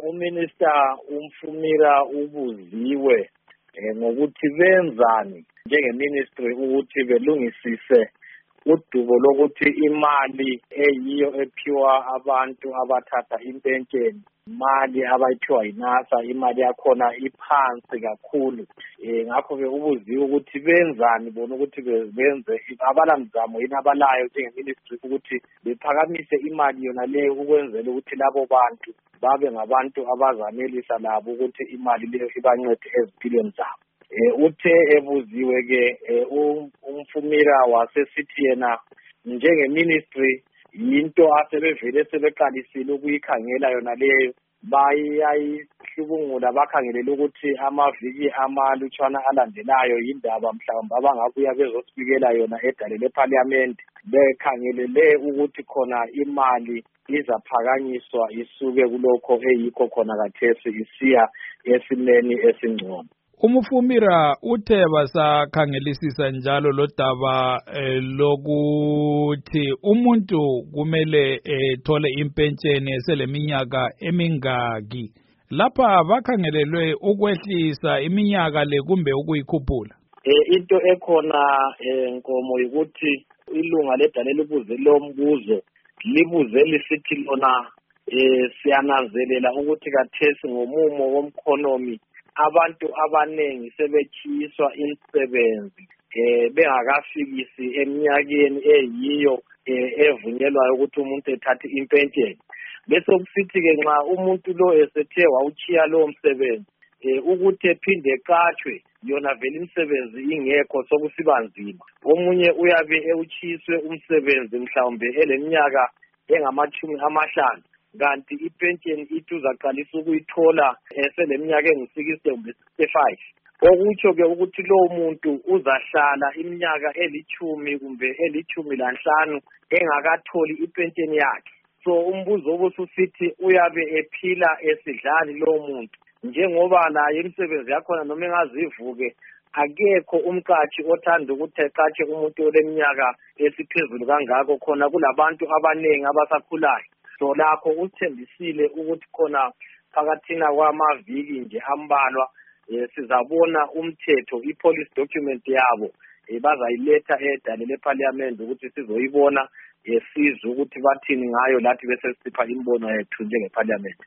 uMinister uMfumira ubuziwe ngokuthi benzani njengeministry ukuthi belungisise udubo lokuthi imali eyiyo ephiwa abantu abathatha impensheni, imali abayiphiwa yiNASA, imali yakhona iphansi kakhulu. Ngakho-ke ubuziwe ukuthi benzani bona ukuthi benze abalamzamo yini abalayo njengeministry ukuthi bephakamise imali yona leyo ukwenzela ukuthi labo bantu babe ngabantu abazanelisa labo ukuthi imali leyo ibancede ezimpilweni zabo. Uthe ebuziwe-ke uMfumira wasesithi yena njengeministry yinto asebevele sebeqalisile ukuyikhangela yona leyo, bayayihlubungula bakhangelele ukuthi amaviki amalutshwana alandelayo yindaba mhlawumbe abangabuya bezosibikela yona edale lephalamende, bekhangelele ukuthi khona imali izaphakanyiswa isuke kulokho eyikho khona kathesi isiya esimeni esingcono. uMfumira uthe basakhangelisisa njalo lodaba lokuthi umuntu kumele ethole impentsheni eseleminyaka emingaki. Lapha bakhangelelwe ukwehlisa iminyaka le kumbe ukuyikhuphula. Into ekhona Nkomo ukuthi ilunga ledale libuze lo mbuzo libuze lisithi lona siyananzelela ukuthi kathesi ngomumo womkhonomi abantu abanengi sebetshiyiswa imisebenzi bengakafikisi eminyakeni eyiyo evunyelwayo ukuthi umuntu ethathe impentsheni. Bese kusithi-ke nxa umuntu lo esethe wawutshiya lowo msebenzi ukuthi ephinde eqatshwe yona vele imisebenzi ingekho sokusiba nzima. Omunye uyabe ewutshiyiswe umsebenzi mhlawumbe eleminyaka engama-50, kanti ipentsheni ithi uzaqalisa ukuyithola eseleminyaka engu-60 kumbe 65. Okutsho-ke ukuthi lowo muntu uzahlala iminyaka eli-10 kumbe eli-15 engakatholi ipentsheni yakhe. So umbuzo obususithi uyabe ephila esidlani lowo muntu, njengoba naye imisebenzi yakhona noma engazivuke akekho umqatshi othanda ukuthi eqatshe umuntu oleminyaka esiphezulu kangako, khona kulabantu abanengi abasakhulayo. So lakho usithembisile ukuthi khona phakathina kwamaviki nje ambalwa sizabona umthetho, i-police document yabo bazayiletha edale lephalamende ukuthi sizoyibona, sizwe ukuthi bathini ngayo lathi bese sipha imbono yethu njengephalamende.